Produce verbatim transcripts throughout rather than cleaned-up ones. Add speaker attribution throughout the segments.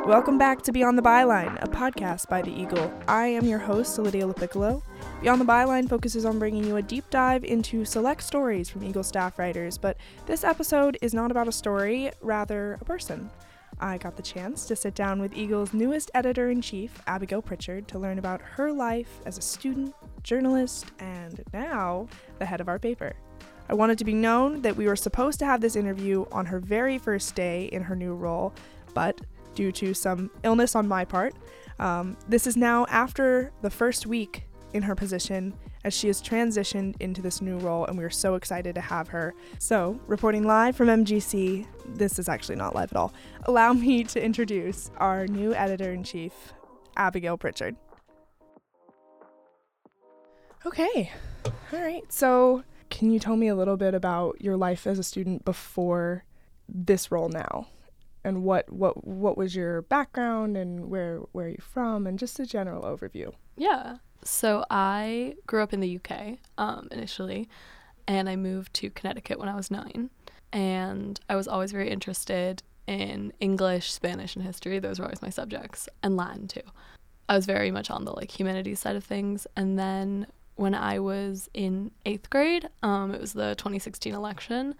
Speaker 1: Welcome back to Beyond the Byline, a podcast by The Eagle. I am your host, Lydia LaPiccolo. Beyond the Byline focuses on bringing you a deep dive into select stories from Eagle staff writers, but this episode is not about a story, rather a person. I got the chance to sit down with Eagle's newest editor-in-chief, Abigail Pritchard, to learn about her life as a student, journalist, and now the head of our paper. I wanted to be known that we were supposed to have this interview on her very first day in her new role, but due to some illness on my part, um, this is now after the first week in her position as she has transitioned into this new role, and we are so excited to have her. So, reporting live from M G C, this is actually not live at all. Allow me to introduce our new editor-in-chief, Abigail Pritchard. Okay, all right, so can you tell me a little bit about your life as a student before this role now? And what, what, what was your background and where, where are you from, and just a general overview?
Speaker 2: Yeah. So I grew up in the U K um, initially, and I moved to Connecticut when I was nine. And I was always very interested in English, Spanish, and history. Those were always my subjects, and Latin too. I was very much on the like humanities side of things. And then when I was in eighth grade, um, it was the twenty sixteen election,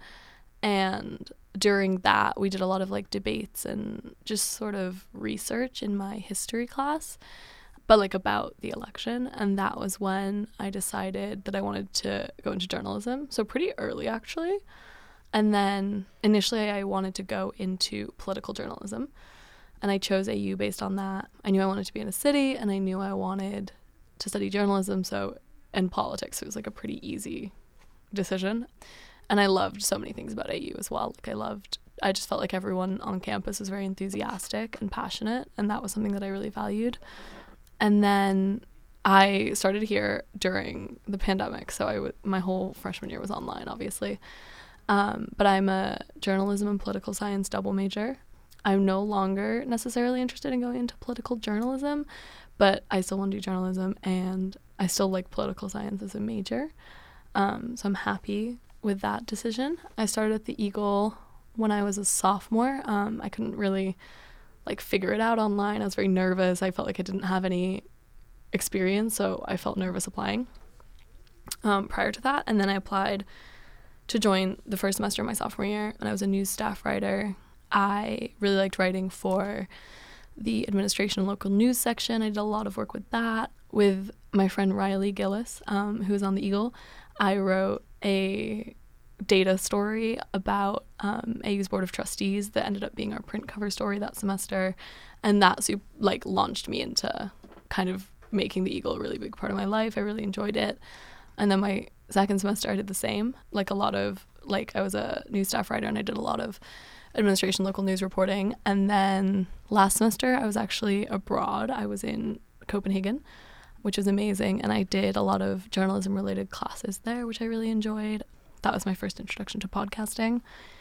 Speaker 2: and during that we did a lot of like debates and just sort of research in my history class, but like about the election. And that was when I decided that I wanted to go into journalism. So pretty early, actually. And then initially I wanted to go into political journalism, and I chose A U based on that. I knew I wanted to be in a city, and I knew I wanted to study journalism, so and politics. So it was like a pretty easy decision. And I loved so many things about A U as well. Like I loved, I just felt like everyone on campus was very enthusiastic and passionate, and that was something that I really valued. And then I started here during the pandemic, so I w- my whole freshman year was online, obviously. Um, but I'm a journalism and political science double major. I'm no longer necessarily interested in going into political journalism, but I still want to do journalism, and I still like political science as a major. Um, so I'm happy with that decision. I started at the Eagle when I was a sophomore. Um, I couldn't really like figure it out online. I was very nervous. I felt like I didn't have any experience, so I felt nervous applying um, prior to that. And then I applied to join the first semester of my sophomore year, and I was a news staff writer. I really liked writing for the administration and local news section. I did a lot of work with that. With my friend Riley Gillis, um, who was on the Eagle, I wrote a data story about um, A U's Board of Trustees that ended up being our print cover story that semester, and that like launched me into kind of making the Eagle a really big part of my life. I really enjoyed it. And then my second semester I did the same. Like a lot of like I was a news staff writer, and I did a lot of administration local news reporting. And then last semester I was actually abroad. I was in Copenhagen, which was amazing, and I did a lot of journalism related classes there, which I really enjoyed. That was my first introduction to podcasting.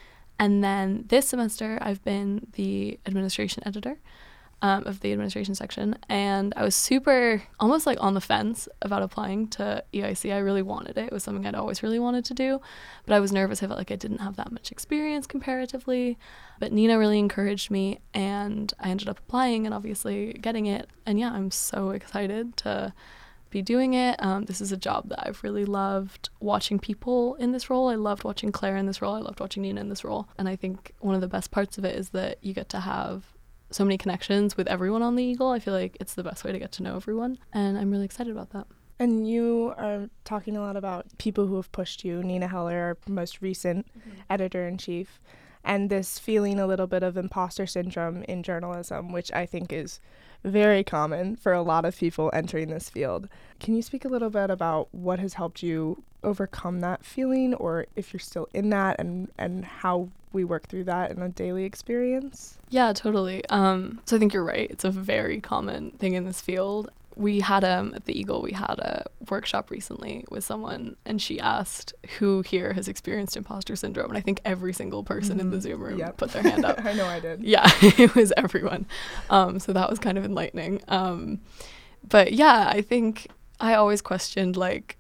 Speaker 2: And then this semester I've been the administration editor um, of the administration section, and I was super almost like on the fence about applying to E I C. I really wanted it. It was something I'd always really wanted to do, but I was nervous. I felt like I didn't have that much experience comparatively, but Nina really encouraged me, and I ended up applying and obviously getting it. And yeah, I'm so excited to be doing it. Um, this is a job that I've really loved watching people in this role. I loved watching Claire in this role. I loved watching Nina in this role. And I think one of the best parts of it is that you get to have so many connections with everyone on the Eagle. I feel like it's the best way to get to know everyone, and I'm really excited about that.
Speaker 1: And you are talking a lot about people who have pushed you. Nina Heller, our most recent mm-hmm. editor-in-chief, and this feeling a little bit of imposter syndrome in journalism, which I think is very common for a lot of people entering this field. Can you speak a little bit about what has helped you overcome that feeling, or if you're still in that, and, and how we work through that in a daily experience?
Speaker 2: Yeah, totally. Um, so I think you're right. It's a very common thing in this field. We had um at the Eagle, we had a workshop recently with someone, and she asked who here has experienced imposter syndrome, and I think every single person mm-hmm. in the Zoom room yep. put their hand up.
Speaker 1: I know I did.
Speaker 2: Yeah, it was everyone. Um, so that was kind of enlightening. Um, but yeah, I think I always questioned like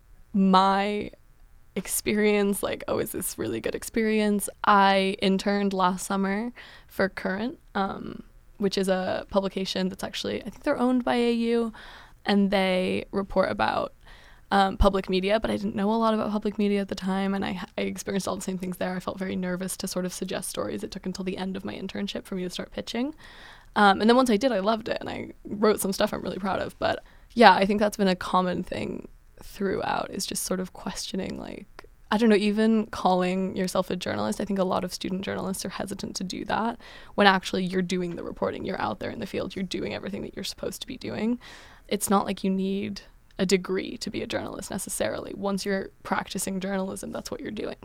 Speaker 2: my experience, like, oh, is this really good experience? I interned last summer for Current, um, which is a publication that's actually, I think they're owned by A U, and they report about um, public media, but I didn't know a lot about public media at the time, and I, I experienced all the same things there. I felt very nervous to sort of suggest stories. It took until the end of my internship for me to start pitching. Um, and then once I did, I loved it, and I wrote some stuff I'm really proud of. But yeah, I think that's been a common thing throughout, is just sort of questioning, like, I don't know, even calling yourself a journalist. I think a lot of student journalists are hesitant to do that when actually you're doing the reporting. You're out there in the field. You're doing everything that you're supposed to be doing. It's not like you need a degree to be a journalist necessarily. Once you're practicing journalism, that's what you're doing.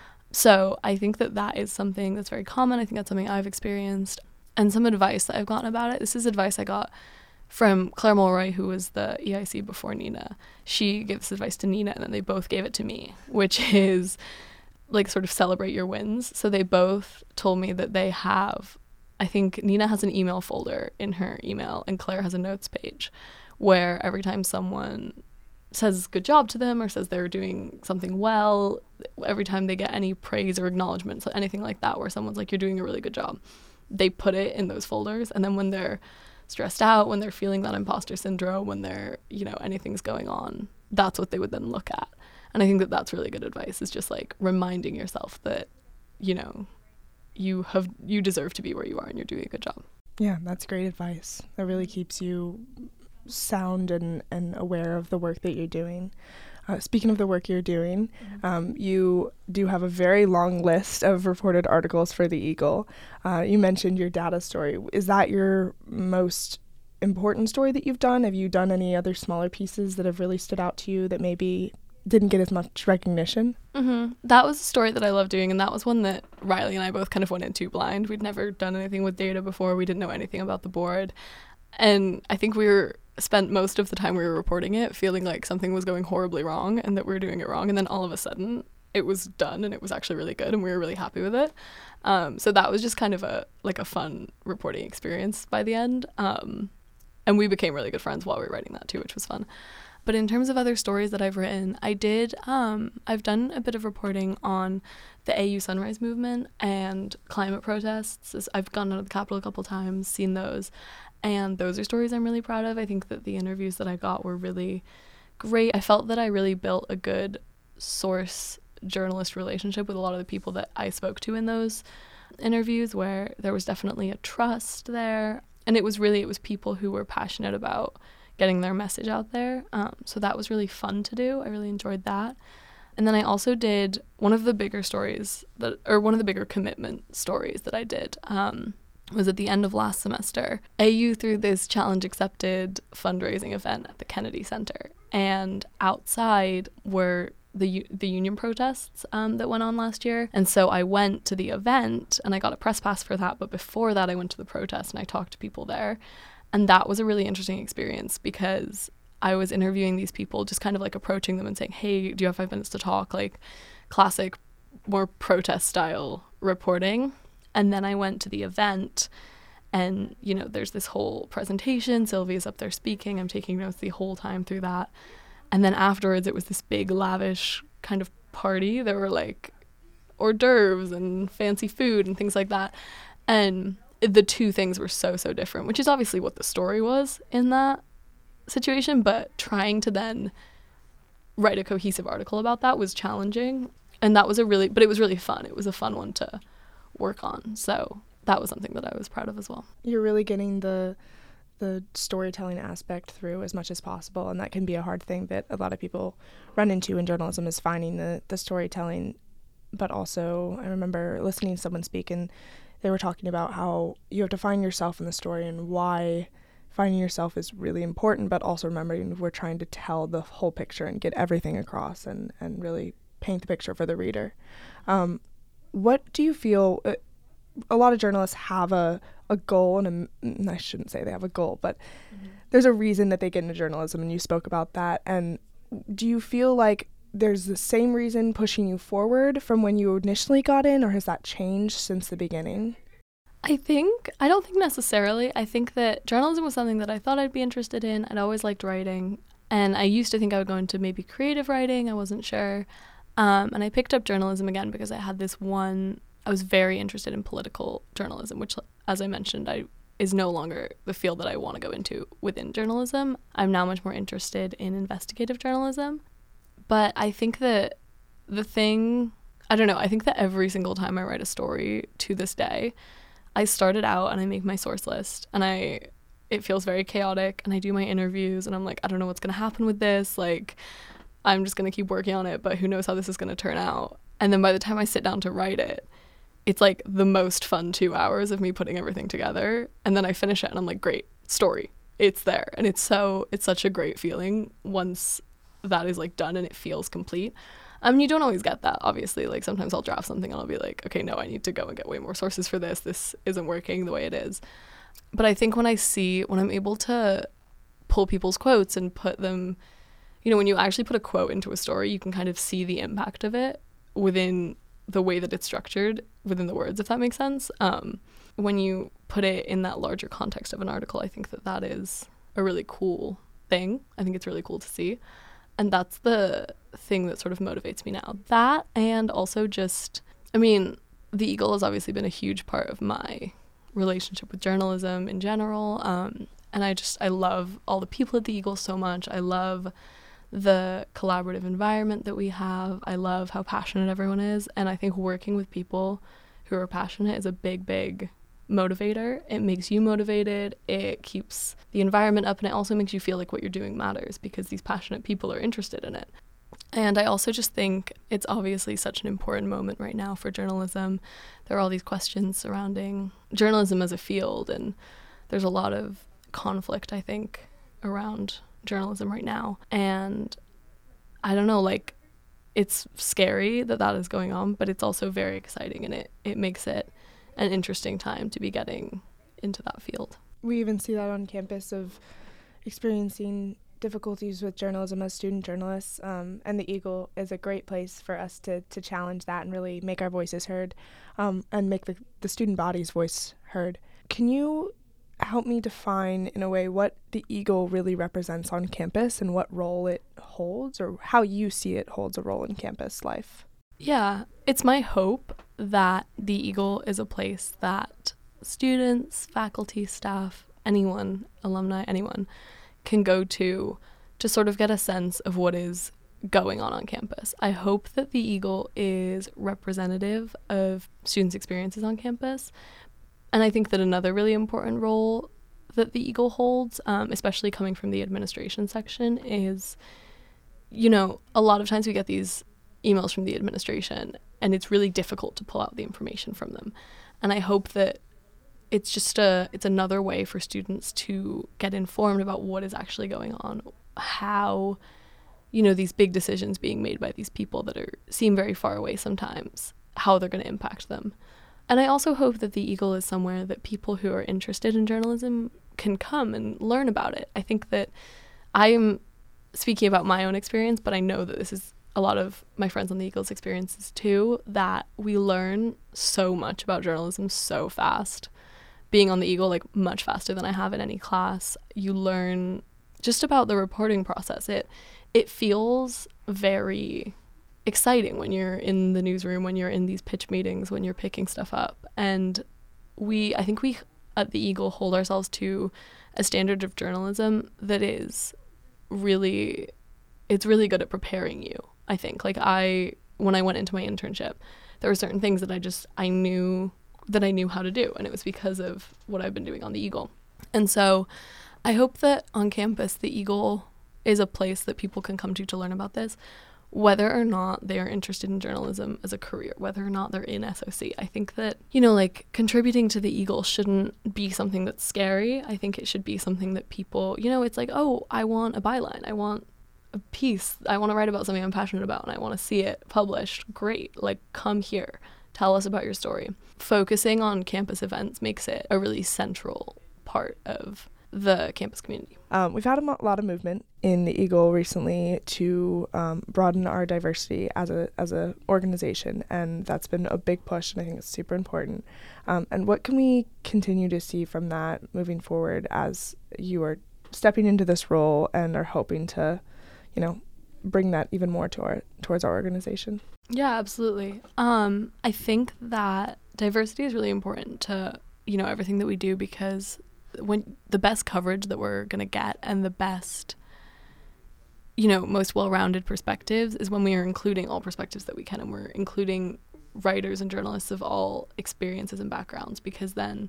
Speaker 2: So I think that that is something that's very common. I think that's something I've experienced. And some advice that I've gotten about it, this is advice I got from Claire Mulroy, who was the E I C before Nina. She gave this advice to Nina, and then they both gave it to me, which is like sort of celebrate your wins. So they both told me that they have, I think Nina has an email folder in her email, and Claire has a notes page where every time someone says good job to them or says they're doing something well, every time they get any praise or acknowledgement, so anything like that, where someone's like, you're doing a really good job, they put it in those folders. And then when they're stressed out, when they're feeling that imposter syndrome, when they're, you know, anything's going on, that's what they would then look at. And I think that that's really good advice, is just like reminding yourself that, you know, you have, you deserve to be where you are and you're doing a good job.
Speaker 1: Yeah, that's great advice. That really keeps you sound and, and aware of the work that you're doing. Uh, speaking of the work you're doing, mm-hmm. um, you do have a very long list of reported articles for the Eagle. Uh, you mentioned your data story. Is that your most important story that you've done? Have you done any other smaller pieces that have really stood out to you that maybe didn't get as much recognition?
Speaker 2: Mm-hmm. That was a story that I love doing, and that was one that Riley and I both kind of went into blind. We'd never done anything with data before. We didn't know anything about the board. And I think we were spent most of the time we were reporting it feeling like something was going horribly wrong and that we were doing it wrong. And then all of a sudden it was done and it was actually really good and we were really happy with it. Um, so that was just kind of a like a fun reporting experience by the end. Um, and we became really good friends while we were writing that too, which was fun. But in terms of other stories that I've written, I did, um, I've done a bit of reporting on the A U Sunrise Movement and climate protests. I've gone out of the Capitol a couple times, seen those, and those are stories I'm really proud of. I think that the interviews that I got were really great. I felt that I really built a good source journalist relationship with a lot of the people that I spoke to in those interviews, where there was definitely a trust there. And it was really, it was people who were passionate about getting their message out there. Um, so that was really fun to do. I really enjoyed that. And then I also did one of the bigger stories that, or one of the bigger commitment stories that I did, um, was at the end of last semester. A U threw this Challenge Accepted fundraising event at the Kennedy Center, and outside were the the union protests um, that went on last year. And so I went to the event and I got a press pass for that, but before that I went to the protest and I talked to people there. And that was a really interesting experience because I was interviewing these people, just kind of like approaching them and saying, hey, do you have five minutes to talk? Like classic, more protest style reporting. And then I went to the event and, you know, there's this whole presentation. Sylvia's up there speaking. I'm taking notes the whole time through that. And then afterwards, it was this big, lavish kind of party. There were like hors d'oeuvres and fancy food and things like that. And the two things were so, so different, which is obviously what the story was in that situation. But trying to then write a cohesive article about that was challenging. And that was a really, but it was really fun. It was a fun one to work on. So that was something that I was proud of as well.
Speaker 1: You're really getting the the storytelling aspect through as much as possible, and that can be a hard thing that a lot of people run into in journalism, is finding the the storytelling. But also I remember listening to someone speak and they were talking about how you have to find yourself in the story and why finding yourself is really important, but also remembering we're trying to tell the whole picture and get everything across and, and really paint the picture for the reader. Um, what do you feel, uh, a lot of journalists have a, a goal, and a, I shouldn't say they have a goal, but mm-hmm. there's a reason that they get into journalism, and you spoke about that. And do you feel like there's the same reason pushing you forward from when you initially got in, or has that changed since the beginning?
Speaker 2: I think, I don't think necessarily. I think that journalism was something that I thought I'd be interested in. I'd always liked writing, and I used to think I would go into maybe creative writing. I wasn't sure. Um, and I picked up journalism again because I had this one, I was very interested in political journalism, which, as I mentioned, I is no longer the field that I want to go into within journalism. I'm now much more interested in investigative journalism. But I think that the thing, I don't know, I think that every single time I write a story to this day, I start it out and I make my source list and I, it feels very chaotic, and I do my interviews and I'm like, I don't know what's going to happen with this. Like, I'm just going to keep working on it, but who knows how this is going to turn out. And then by the time I sit down to write it, it's like the most fun two hours of me putting everything together. And then I finish it and I'm like, great, story. It's there. And it's so, it's such a great feeling once that is like done and it feels complete. I mean, you don't always get that, obviously. Like sometimes I'll draft something and I'll be like, okay, no, I need to go and get way more sources for this. This isn't working the way it is. But I think when I see, when I'm able to pull people's quotes and put them, you know, when you actually put a quote into a story, you can kind of see the impact of it within the way that it's structured within the words, if that makes sense. Um, when you put it in that larger context of an article, I think that that is a really cool thing. I think it's really cool to see. And that's the thing that sort of motivates me now. That, and also just, I mean, the Eagle has obviously been a huge part of my relationship with journalism in general. Um, and I just, I love all the people at the Eagle so much. I love the collaborative environment that we have. I love how passionate everyone is. And I think working with people who are passionate is a big, big motivator. It makes you motivated. It keeps the environment up, and it also makes you feel like what you're doing matters because these passionate people are interested in it. And I also just think it's obviously such an important moment right now for journalism. There are all these questions surrounding journalism as a field, and there's a lot of conflict, I think, around journalism right now. And I don't know, like, it's scary that that is going on, but it's also very exciting, and it, it makes it an interesting time to be getting into that field.
Speaker 1: We even see that on campus of experiencing difficulties with journalism as student journalists, um, and the Eagle is a great place for us to to challenge that and really make our voices heard, um, and make the, the student body's voice heard. Can you help me define in a way what the Eagle really represents on campus and what role it holds, or how you see it holds a role in campus life?
Speaker 2: Yeah, it's my hope that the Eagle is a place that students, faculty, staff, anyone, alumni, anyone can go to to sort of get a sense of what is going on on campus. I hope that the Eagle is representative of students' experiences on campus. And I think that another really important role that the Eagle holds, um, especially coming from the administration section, is, you know, a lot of times we get these emails from the administration and it's really difficult to pull out the information from them. And I hope that it's just a, it's another way for students to get informed about what is actually going on, how, you know, these big decisions being made by these people that are seem very far away sometimes, how they're going to impact them. And I also hope that the Eagle is somewhere that people who are interested in journalism can come and learn about it. I think that I am speaking about my own experience, but I know that this is a lot of my friends on the Eagle's experiences too, that we learn so much about journalism so fast. Being on the Eagle, like, much faster than I have in any class. You learn just about the reporting process. It it feels very exciting when you're in the newsroom, when you're in these pitch meetings, when you're picking stuff up. And we, I think we at the Eagle hold ourselves to a standard of journalism that is really, it's really good at preparing you, I think. Like, I, when I went into my internship, there were certain things that I just, I knew that I knew how to do, and it was because of what I've been doing on the Eagle. And so I hope that on campus the Eagle is a place that people can come to to learn about this, whether or not they are interested in journalism as a career, whether or not they're in S O C. I think that, you know, like, contributing to the Eagle shouldn't be something that's scary. I think it should be something that people, you know, it's like, oh, I want a byline, I want a piece, I want to write about something I'm passionate about and I want to see it published. Great, like, come here. Tell us about your story. Focusing on campus events makes it a really central part of the campus community.
Speaker 1: Um, we've had a mo- lot of movement in the Eagle recently to um, broaden our diversity as a as a organization, and that's been a big push, and I think it's super important. Um, and what can we continue to see from that moving forward as you are stepping into this role and are hoping to, you know, bring that even more to our towards our organization?
Speaker 2: Yeah, absolutely. Um, I think that diversity is really important to, you know, everything that we do, because when the best coverage that we're going to get and the best, you know, most well-rounded perspectives is when we are including all perspectives that we can, and we're including writers and journalists of all experiences and backgrounds, because then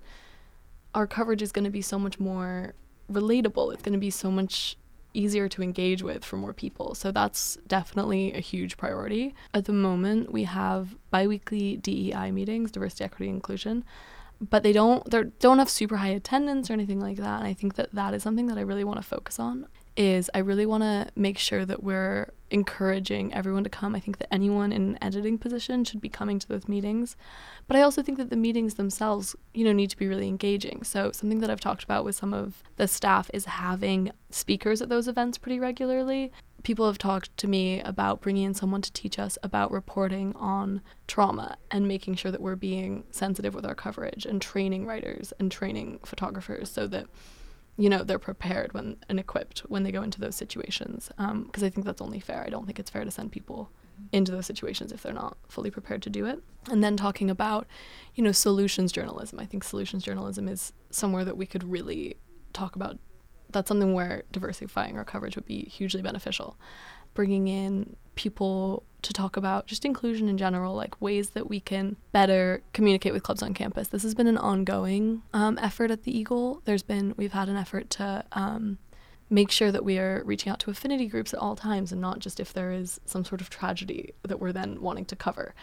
Speaker 2: our coverage is going to be so much more relatable. It's going to be so much easier to engage with for more people. So that's definitely a huge priority. At the moment, we have bi-weekly D E I meetings, diversity, equity, inclusion, but they don't they don't have super high attendance or anything like that. And I think that that is something that I really want to focus on. Is I really want to make sure that we're encouraging everyone to come. I think that anyone in an editing position should be coming to those meetings. But I also think that the meetings themselves, you know, need to be really engaging. So something that I've talked about with some of the staff is having speakers at those events pretty regularly. People have talked to me about bringing in someone to teach us about reporting on trauma and making sure that we're being sensitive with our coverage, and training writers and training photographers so that, you know, they're prepared when and equipped when they go into those situations. Um, because I think that's only fair. I don't think it's fair to send people into those situations if they're not fully prepared to do it. And then talking about, you know, solutions journalism. I think solutions journalism is somewhere that we could really talk about. That's something where diversifying our coverage would be hugely beneficial. Bringing in people to talk about just inclusion in general, like ways that we can better communicate with clubs on campus. This has been an ongoing um, effort at the Eagle. There's been, we've had an effort to um, make sure that we are reaching out to affinity groups at all times, and not just if there is some sort of tragedy that we're then wanting to cover.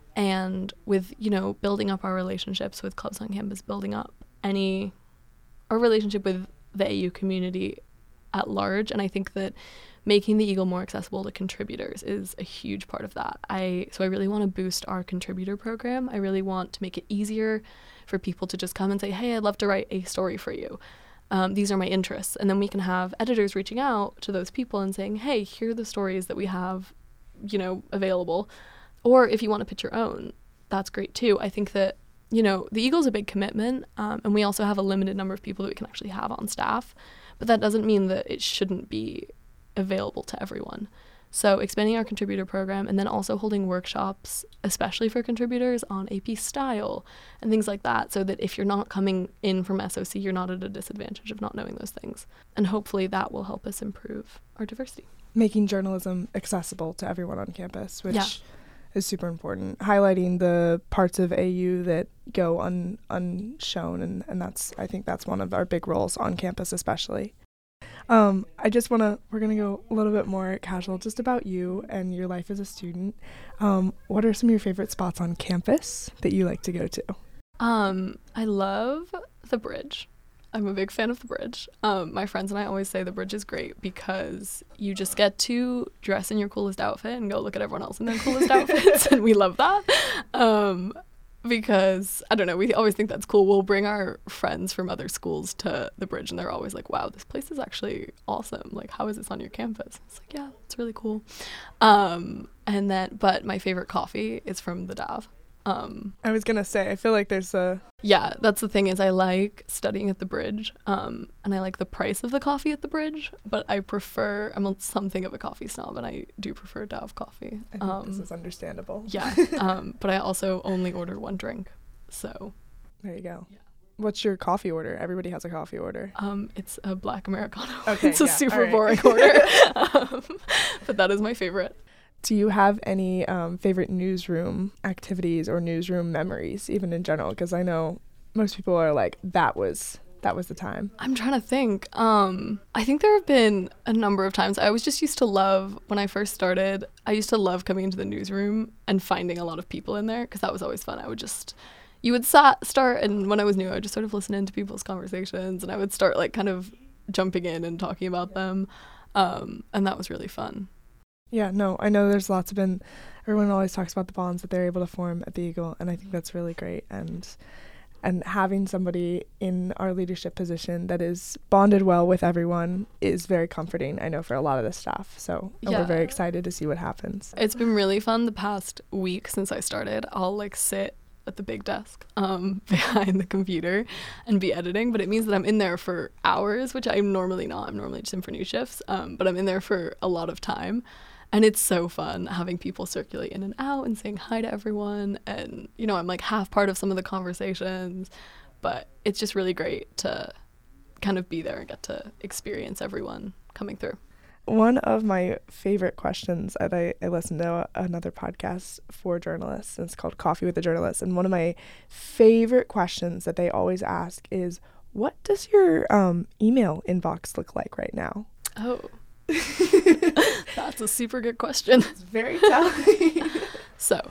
Speaker 2: And with, you know, building up our relationships with clubs on campus, building up any, our relationship with the A U community at large. And I think that making the Eagle more accessible to contributors is a huge part of that. I so I really want to boost our contributor program. I really want to make it easier for people to just come and say, hey, I'd love to write a story for you. Um, these are my interests. And then we can have editors reaching out to those people and saying, hey, here are the stories that we have, you know, available. Or if you want to pitch your own, that's great too. I think that, you know, the Eagle's a big commitment, um, and we also have a limited number of people that we can actually have on staff. But that doesn't mean that it shouldn't be available to everyone. So expanding our contributor program, and then also holding workshops, especially for contributors, on A P style and things like that, so that if you're not coming in from S O C, you're not at a disadvantage of not knowing those things. And hopefully that will help us improve our diversity.
Speaker 1: Making journalism accessible to everyone on campus, which
Speaker 2: yeah.
Speaker 1: is super important. Highlighting the parts of A U that go un, unshown, and, and that's, I think that's one of our big roles on campus especially. Um, I just want to, we're going to go a little bit more casual, just about you and your life as a student. Um, what are some of your favorite spots on campus that you like to go to?
Speaker 2: Um, I love the bridge. I'm a big fan of the bridge. Um, my friends and I always say the bridge is great because you just get to dress in your coolest outfit and go look at everyone else in their coolest outfits, and we love that. Um, because, I don't know, we always think that's cool. We'll bring our friends from other schools to the bridge, and they're always like, wow, this place is actually awesome. Like, how is this on your campus? It's like, yeah, it's really cool. Um, and then, but my favorite coffee is from the Dav. Um,
Speaker 1: I was going to say, I feel like there's a...
Speaker 2: Yeah, that's the thing, is I like studying at the bridge, um, and I like the price of the coffee at the bridge, but I prefer, I'm a, something of a coffee snob, and I do prefer Dav coffee.
Speaker 1: I think
Speaker 2: um,
Speaker 1: this is understandable.
Speaker 2: Yeah, um, but I also only order one drink, so...
Speaker 1: There you go.
Speaker 2: Yeah.
Speaker 1: What's your coffee order? Everybody has a coffee order.
Speaker 2: Um, it's a black Americano.
Speaker 1: Okay,
Speaker 2: it's a
Speaker 1: yeah,
Speaker 2: super
Speaker 1: right.
Speaker 2: boring order, um, but that is my favorite.
Speaker 1: Do you have any um, favorite newsroom activities or newsroom memories, even in general? Because I know most people are like, that was that was the time.
Speaker 2: I'm trying to think. Um, I think there have been a number of times. I was just used to love, when I first started, I used to love coming into the newsroom and finding a lot of people in there, because that was always fun. I would just, you would sa- start, and when I was new, I would just sort of listen into people's conversations, and I would start like kind of jumping in and talking about them. Um, and that was really fun.
Speaker 1: Yeah, no, I know there's lots of been, everyone always talks about the bonds that they're able to form at the Eagle, and I think that's really great. And and having somebody in our leadership position that is bonded well with everyone is very comforting, I know, for a lot of the staff. So and
Speaker 2: Yeah.
Speaker 1: we're very excited to see what happens.
Speaker 2: It's been really fun the past week since I started. I'll like sit at the big desk um, behind the computer and be editing, but it means that I'm in there for hours, which I'm normally not. I'm normally just in for new shifts, um, but I'm in there for a lot of time. And it's so fun having people circulate in and out and saying hi to everyone. And, you know, I'm like half part of some of the conversations, but it's just really great to kind of be there and get to experience everyone coming through.
Speaker 1: One of my favorite questions, and I, I listened to another podcast for journalists, and it's called Coffee with a Journalist, and one of my favorite questions that they always ask is, what does your um, email inbox look like right now?
Speaker 2: Oh, that's a super good question.
Speaker 1: It's very telling.
Speaker 2: So,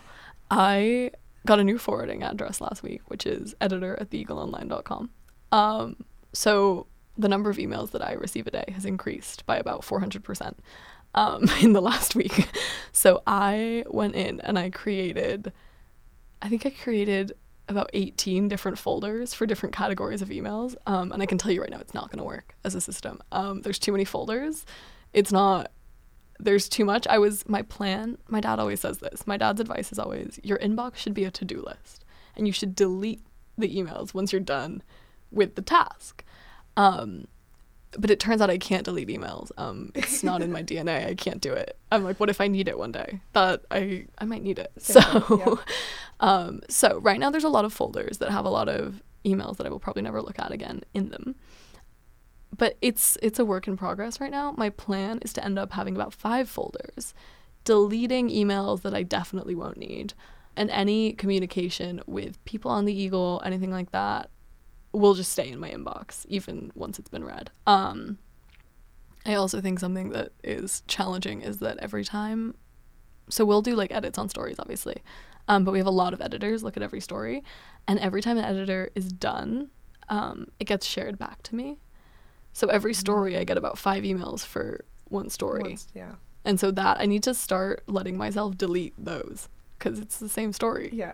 Speaker 2: I got a new forwarding address last week, which is editor at the eagle online dot com. Um, so the number of emails that I receive a day has increased by about four hundred percent um, in the last week. So I went in and I created, I think I created about eighteen different folders for different categories of emails. Um, and I can tell you right now, it's not going to work as a system. Um, there's too many folders. It's not, there's too much. I was, my plan, my dad always says this. My dad's advice is always, your inbox should be a to-do list. And you should delete the emails once you're done with the task. Um, but it turns out I can't delete emails. Um, it's not in my D N A. I can't do it. I'm like, what if I need it one day? That I, I might need it.
Speaker 1: Same
Speaker 2: so,
Speaker 1: thing, yeah.
Speaker 2: um, so right now there's a lot of folders that have a lot of emails that I will probably never look at again in them. But it's, it's a work in progress right now. My plan is to end up having about five folders, deleting emails that I definitely won't need, and any communication with people on the Eagle, anything like that, will just stay in my inbox even once it's been read. Um, I also think something that is challenging is that every time, so we'll do like edits on stories, obviously, um, but we have a lot of editors look at every story, and every time an editor is done, um, it gets shared back to me. So every story I get about five emails for one story.
Speaker 1: Once, yeah.
Speaker 2: And so that I need to start letting myself delete those because it's the same story.
Speaker 1: Yeah.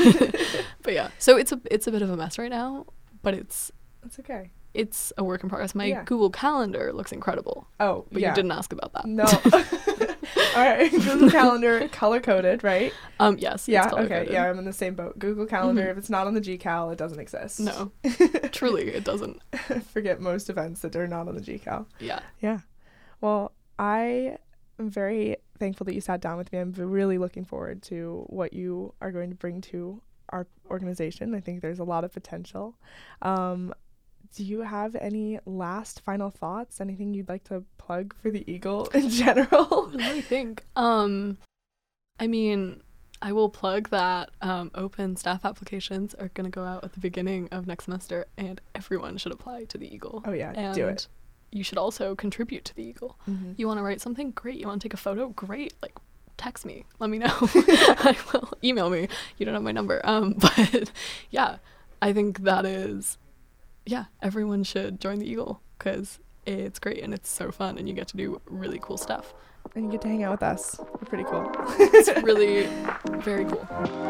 Speaker 2: But yeah, so it's a it's a bit of a mess right now. But it's
Speaker 1: It's okay.
Speaker 2: It's a work in progress. My
Speaker 1: Yeah.
Speaker 2: Google Calendar looks incredible.
Speaker 1: Oh,
Speaker 2: But
Speaker 1: yeah.
Speaker 2: you didn't ask about that.
Speaker 1: No. All right. Google Calendar, color coded, right?
Speaker 2: Um. Yes.
Speaker 1: Yeah.
Speaker 2: it's
Speaker 1: Okay.
Speaker 2: color-coded.
Speaker 1: Yeah, I'm in the same boat. Google Calendar.
Speaker 2: Mhm.
Speaker 1: If it's not on the G Cal, it doesn't exist.
Speaker 2: No. Truly, it doesn't.
Speaker 1: Forget most events that are not on the G Cal.
Speaker 2: Yeah.
Speaker 1: Yeah. Well, I am very thankful that you sat down with me. I'm really looking forward to what you are going to bring to our organization. I think there's a lot of potential. Um, do you have any last final thoughts? Anything you'd like to plug for the Eagle in general?
Speaker 2: Let me think. Um, I mean, I will plug that um, open staff applications are going to go out at the beginning of next semester, and everyone should apply to the Eagle.
Speaker 1: Oh yeah,
Speaker 2: and
Speaker 1: do it.
Speaker 2: You should also contribute to the Eagle.
Speaker 1: Mm-hmm.
Speaker 2: You want to write something? Great. You want to take a photo? Great. Like, text me. Let me know. I will. Email me. You don't have my number. Um, but yeah, I think that is, yeah, everyone should join the Eagle because it's great and it's so fun and you get to do really cool stuff.
Speaker 1: And you get to hang out with us. We're pretty cool.
Speaker 2: It's really very cool.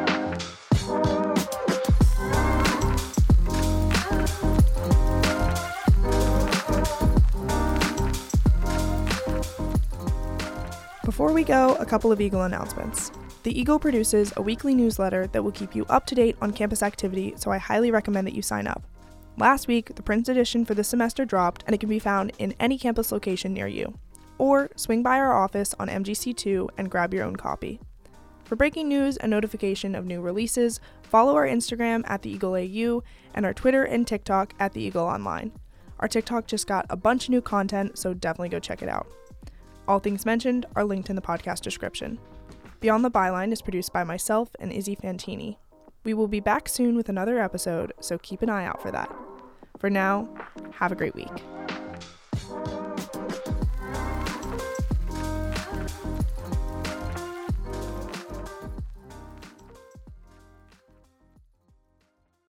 Speaker 1: Before we go, a couple of Eagle announcements. The Eagle produces a weekly newsletter that will keep you up to date on campus activity, so I highly recommend that you sign up. Last week, the print edition for this semester dropped, and it can be found in any campus location near you. Or swing by our office on M G C two and grab your own copy. For breaking news and notification of new releases, follow our Instagram at the Eagle A U and our Twitter and TikTok at the Eagle Online. Our TikTok just got a bunch of new content, so definitely go check it out. All things mentioned are linked in the podcast description. Beyond the Byline is produced by myself and Izzy Fantini. We will be back soon with another episode, so keep an eye out for that. For now, have a great week.